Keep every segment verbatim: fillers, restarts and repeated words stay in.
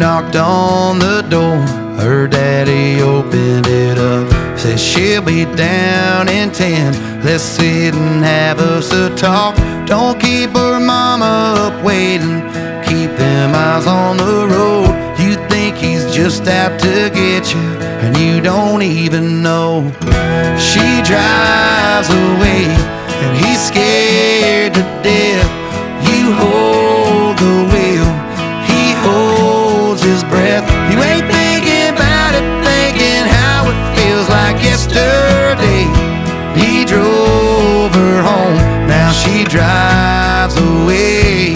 knocked on the door. Her daddy opened it up, said she'll be down in ten. Let's sit and have us a talk. Don't keep her mama up waiting, keep them eyes on the road. You think he's just out to get you, and you don't even know. She drives away, and he's scared to death. You hold the wheel, he holds his breath. You ain't thinking about it, thinking how it feels like yesterday. He drove her home, now she drives away.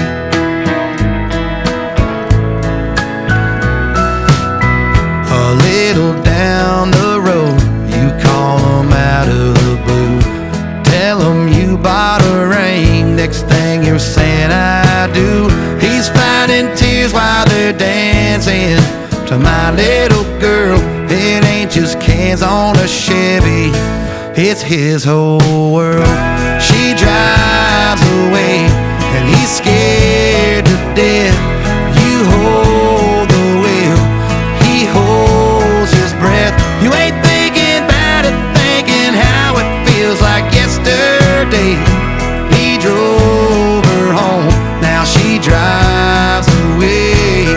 A little down the road, you call him out of the blue. Tell him you bought a ring, next thing you're saying I do. He's finding tears while they're dancing to my little girl. It ain't just cans on a Chevy, it's his whole world. She drives away, and he's scared to death. You hold the wheel, he holds his breath. You ain't thinking about it, thinking how it feels like yesterday. He drove her home, now she drives away.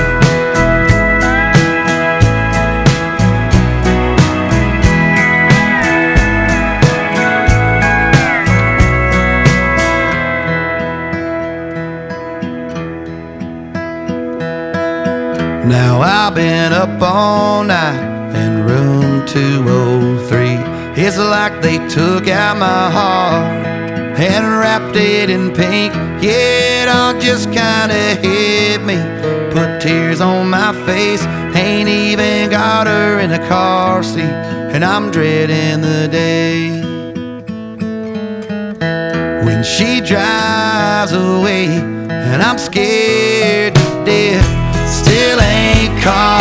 Now I've been up all night in room two oh three. It's like they took out my heart and wrapped it in pink. Yeah, it all just kinda hit me, put tears on my face. Ain't even got her in a car seat, and I'm dreading the day when she drives away, and I'm scared to death. Still ain't caught